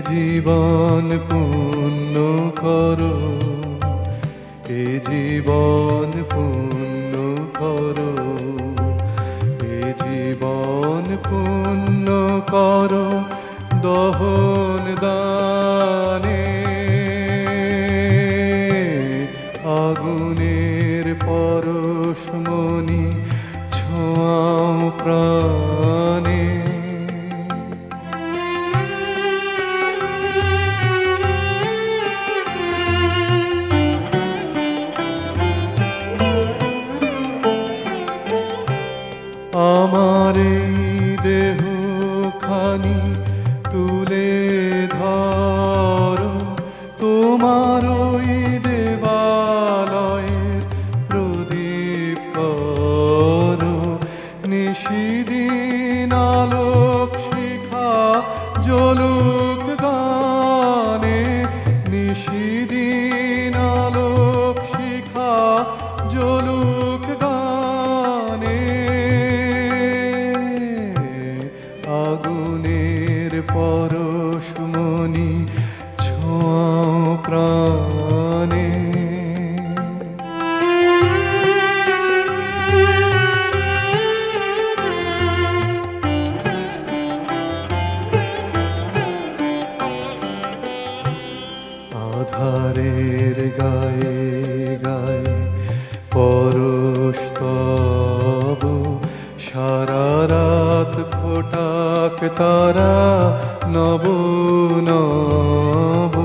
জীবন পূর্ণ করো, এ জীবন পূর্ণ করো, এ জীবন পূর্ণ করো দহন দানে। আগুনের পরশমণি ছোঁয়াও প্রাণে। আমার এই দেহ খানি তুলে ধরো, তোমার ওই দেবালয়ের প্রদীপ করো। নিশিদিন আলোক শিখা জ্বলুক গানে, নিশিদিন আলোক শিখা জ্বলুক গানে। আগুনের পরশমণি ছোঁয়াও প্রাণে। আধারের গায়ে গায়ে পরশ তব, সারা রাত ফোটাক তারা নব নব।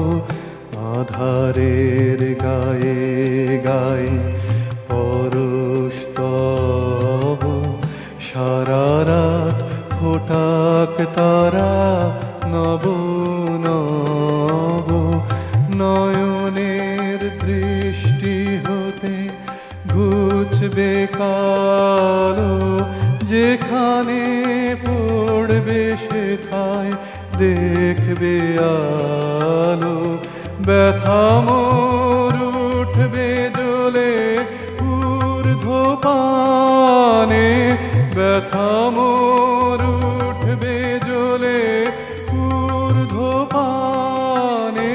আধারের গায়ে গায়ে পরশ তব, সারা রাত ফোটাক তারা নব নব। নয়নের দৃষ্টি হতে ঘুচবে কালো, যেখানে পড়বে সেথায় দেখবে আলো। ব্যথা মোর উঠবে জ্বলে ঊর্ধ্বপানে, ব্যথা মোর উঠবে জ্বলে ঊর্ধ্বপানে।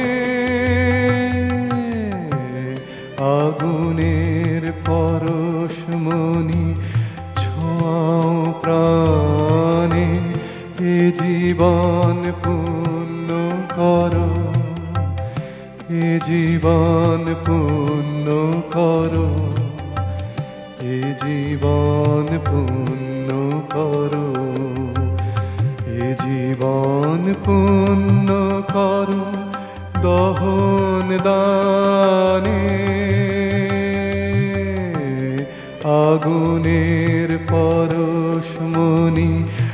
আগুনের পরশমণি ছোঁয়াও প্রাণে। এ জীবন পূর্ণ করো, এ জীবন পূর্ণ করো, এ জীবন পূর্ণ করো, এ জীবন পূর্ণ করো দহন দানে। আগুনের পরশমণি